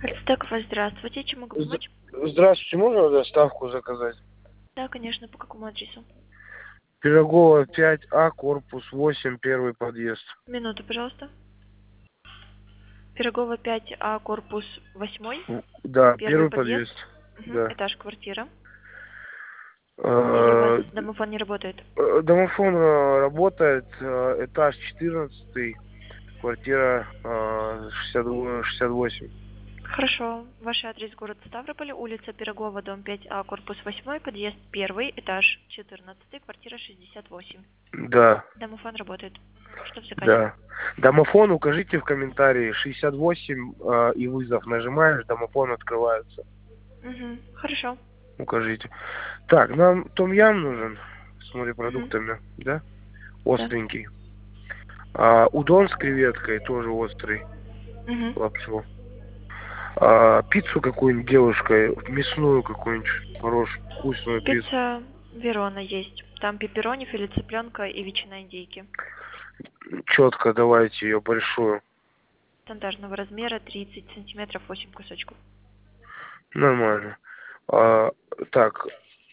Альтстекова, здравствуйте. Чем могу помочь? Здравствуйте, можно доставку заказать? Да, конечно. По какому адресу? Пирогова 5А, корпус 8, первый подъезд. Минуту, пожалуйста. Пирогова 5А, корпус 8, Да, первый первый подъезд. подъезд. Угу. Да. Этаж, квартира. Или у вас Э, домофон не работает? Домофон работает, этаж 14, квартира 68. Хорошо. Ваш адрес город Ставрополь, улица Пирогова, дом 5А, корпус 8, подъезд 1, этаж 14, квартира 68. Да, Домофон работает. Что в заказе? да. Домофон укажите в комментарии 68 и вызов нажимаешь, домофон открывается. Угу. Хорошо. Укажите. Так, нам том-ям нужен с Угу. морепродуктами, да? Да. Остренький. Удон с креветкой тоже острый, Угу. лапшу. Пиццу какую-нибудь девушкой, мясную какую-нибудь хорошую, вкусную пиццу. Пицца Верона есть. Там пепперони, филе цыпленка и ветчина индейки. Четко давайте ее большую. Стандартного размера 30 сантиметров, 8 кусочков. Нормально. А, так,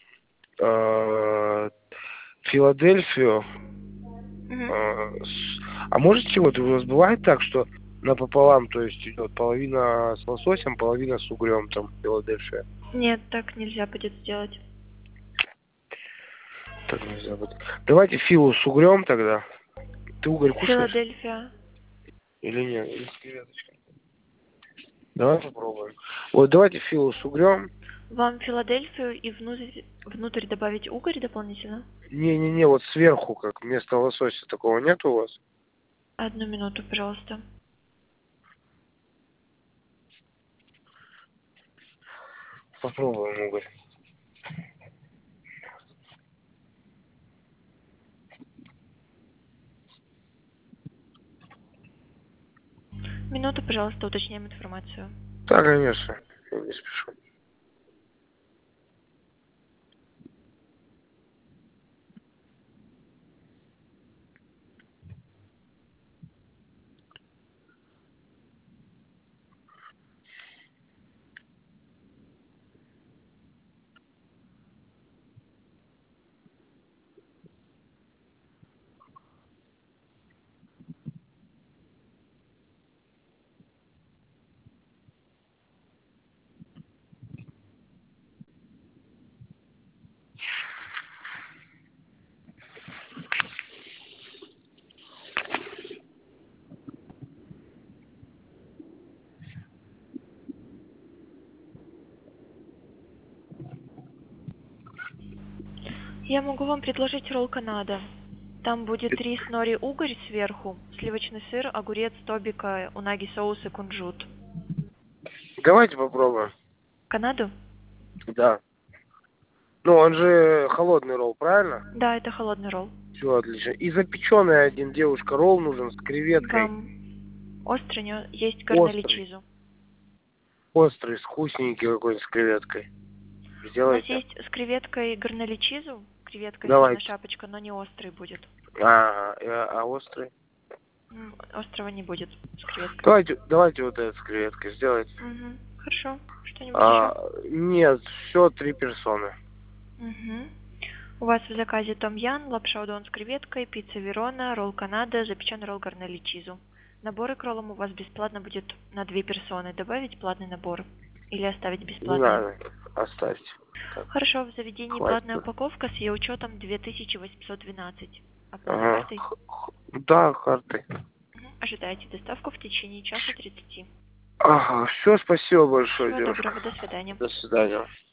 Филадельфию. Угу. Можете, вот у вас бывает так, что напополам, то есть идет половина с лососем, половина с угрем, там, Филадельфия? Нет, так нельзя будет сделать. Так нельзя будет. Давайте филу с угрем тогда. Ты уголь кушаешь Филадельфия. или нет? Или с креветочкой? Давай попробуем. Вот давайте филу с угрем. Вам Филадельфию и внутрь добавить угорь дополнительно? Не-не-не, вот сверху, как вместо лосося, такого нет у вас? Одну минуту, пожалуйста. Попробуем уголь. Минуту, пожалуйста, уточняем информацию. Да, конечно. Я не спешу. Я могу вам предложить ролл Канада. Там будет рис, нори, угорь сверху, сливочный сыр, огурец, тобика, унаги соус и кунжут. Давайте попробуем. Канаду? Да. Ну, он же холодный ролл, правильно? Да, это холодный ролл. Все отлично. И запеченный один девушка ролл нужен с креветкой. Вам острый есть гарнели Острый. чизу. Острый, вкусненький какой-то с креветкой. У нас Сделайте. есть с креветкой гарнели чизу, креветка сырная Давайте. шапочка, но не острый будет. Острый? Острого не будет с креветкой. Давайте вот этот с креветкой сделайте. Угу. Хорошо. Что-нибудь еще? Нет, все 3 персоны. Угу. У вас в заказе том-ян, лапша удон с креветкой, пицца Верона, ролл Канада, запеченный ролл гарнели чизу. Наборы к роллам у вас бесплатно будет на 2 персоны. Добавить платный набор или оставить Не бесплатный? надо, оставьте. Так, Хорошо, в заведении хватит. платная упаковка с ее учетом 2812. Оплата Ага. картой? Да, картой. Ожидайте доставку в течение часа 30. Ага, все, спасибо большое, Всего девушка. доброго, до свидания. До свидания.